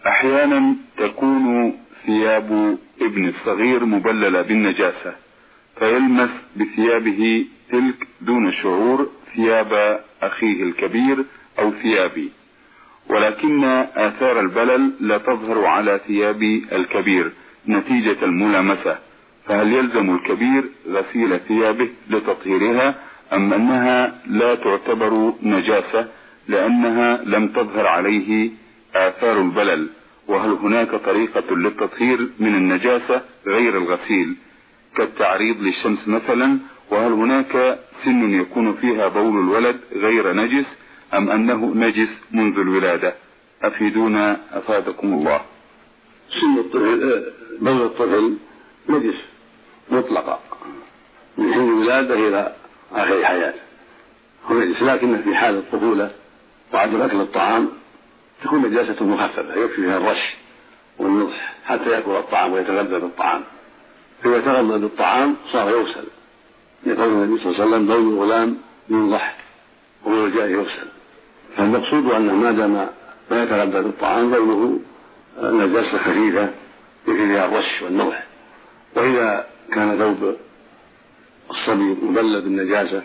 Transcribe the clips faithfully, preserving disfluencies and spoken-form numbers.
أحيانا تكون ثياب ابن الصغير مبللة بالنجاسة، فيلمس بثيابه تلك دون شعور ثياب أخيه الكبير أو ثيابي، ولكن آثار البلل لا تظهر على ثياب الكبير نتيجة الملامسة، فهل يلزم الكبير غسيل ثيابه لتطهيرها أم أنها لا تعتبر نجاسة لأنها لم تظهر عليه آثار البلل؟ وهل هناك طريقة للتطهير من النجاسة غير الغسيل كالتعريض للشمس مثلا؟ وهل هناك سن يكون فيها بول الولد غير نجس أم أنه نجس منذ الولادة؟ أفيدونا أفادكم الله. سن الطفل بول الطفل نجس مطلقا من حين الولادة إلى آخر حياته هو نجس، لكن في حال الطفولة وعدم أكل الطعام تكون نجاسة مخففة يكفي فيها الرش والنضح حتى يأكل الطعام ويتغذى بالطعام، فإذا تغذى بالطعام صار يغسل لقول النبي صلى الله عليه وسلم: بول الغلام ينضح وبول الجاه يغسل. فالمقصود أنه ما دام ما يتغذى بالطعام بوله نجاسة خفيفة يكفي فيها الرش والنضح. وإذا كان ثوب الصبي مبلل بالنجاسة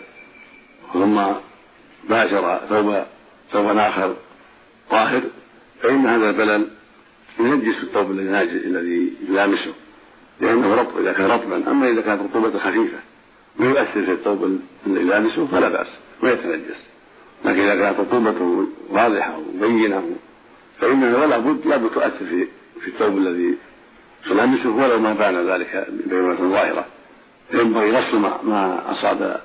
ثم باشر ثوب ثوبا آخر طاهر فإن هذا البلل ينجس الثوب الذي يلامسه لأنه رطب إذا كان رطبا، أما إذا كانت رطوبة خفيفة ما يؤثر في الثوب الذي يلامسه فلا بأس ما يتنجس، لكن إذا كانت رطوبته واضحة وبينة فإنها ولا بد لا بد تؤثر في في الثوب الذي يلامسه ولو ما بان ذلك بينة ظاهرة. ينبغي غسل ما أصاب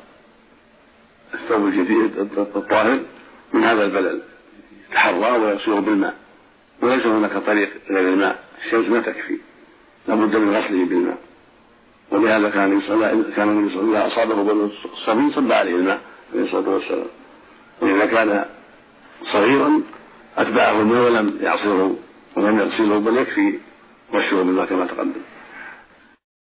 الثوب الجديد الطاهر من هذا البلل، يتحرى ويغسله بالماء، وليس هناك طريق غير الماء، الشمس ما تكفي لابد من غسله بالماء. ولهذا كان يصلى كان النبي صلى الله عليه وسلم اصابه بول الصبي صب عليه الماء عليه الصلاه والسلام، واذا كان صغيرا اتبعه الماء ولم يعصره ولم يغسله بل يكفي رشه بالماء كما تقدم.